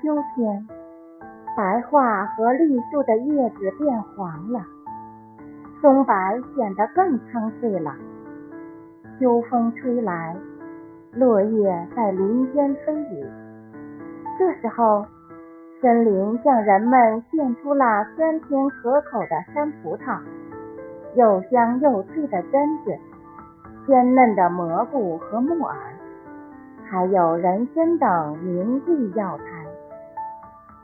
秋天，白桦和栗树的叶子变黄了，松柏显得更苍翠了。秋风吹来，落叶在林间飞舞。这时候，森林向人们献出了酸甜可口的山葡萄，又香又脆的榛子，鲜嫩的蘑菇和木耳，还有人参等名贵药材。